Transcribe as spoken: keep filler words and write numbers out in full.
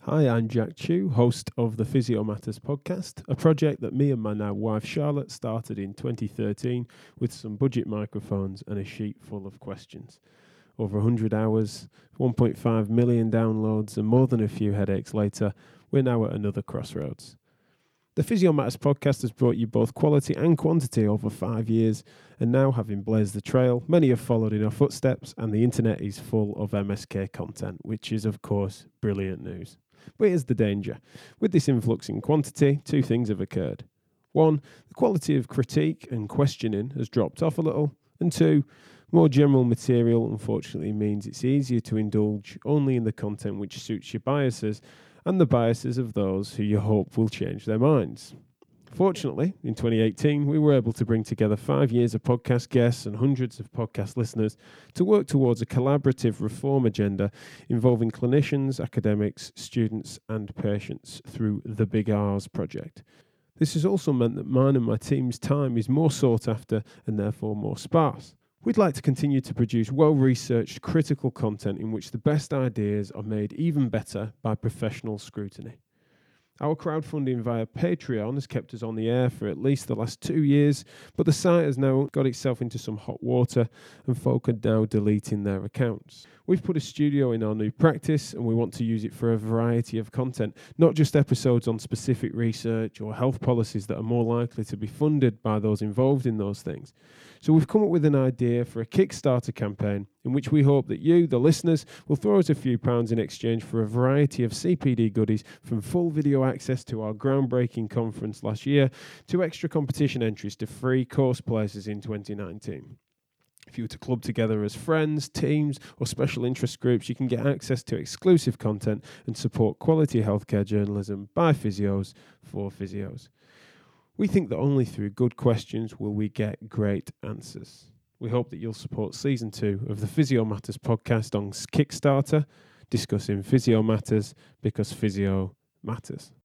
Hi, I'm Jack Chew, host of the Physio Matters podcast, a project that me and my now wife Charlotte started in twenty thirteen with some budget microphones and a sheet full of questions. Over one hundred hours, one point five million downloads, and more than a few headaches later, we're now at another crossroads. The Physio Matters podcast has brought you both quality and quantity over five years, and now having blazed the trail, many have followed in our footsteps, and the internet is full of M S K content, which is, of course, brilliant news. But here's the danger. With this influx in quantity, two things have occurred. One, the quality of critique and questioning has dropped off a little, and two, more general material unfortunately means it's easier to indulge only in the content which suits your biases and the biases of those who you hope will change their minds. Fortunately, in twenty eighteen, we were able to bring together five years of podcast guests and hundreds of podcast listeners to work towards a collaborative reform agenda involving clinicians, academics, students and patients through the Big R's project. This has also meant that mine and my team's time is more sought after and therefore more sparse. We'd like to continue to produce well-researched, critical content in which the best ideas are made even better by professional scrutiny. Our crowdfunding via Patreon has kept us on the air for at least the last two years, but the site has now got itself into some hot water and folk are now deleting their accounts. We've put a studio in our new practice and we want to use it for a variety of content, not just episodes on specific research or health policies that are more likely to be funded by those involved in those things. So we've come up with an idea for a Kickstarter campaign in which we hope that you, the listeners, will throw us a few pounds in exchange for a variety of C P D goodies, from full video access to our groundbreaking conference last year to extra competition entries to free course places in twenty nineteen. If you were to club together as friends, teams or special interest groups, you can get access to exclusive content and support quality healthcare journalism by physios for physios. We think that only through good questions will we get great answers. We hope that you'll support season two of the Physio Matters podcast on Kickstarter, discussing physio matters because physio matters.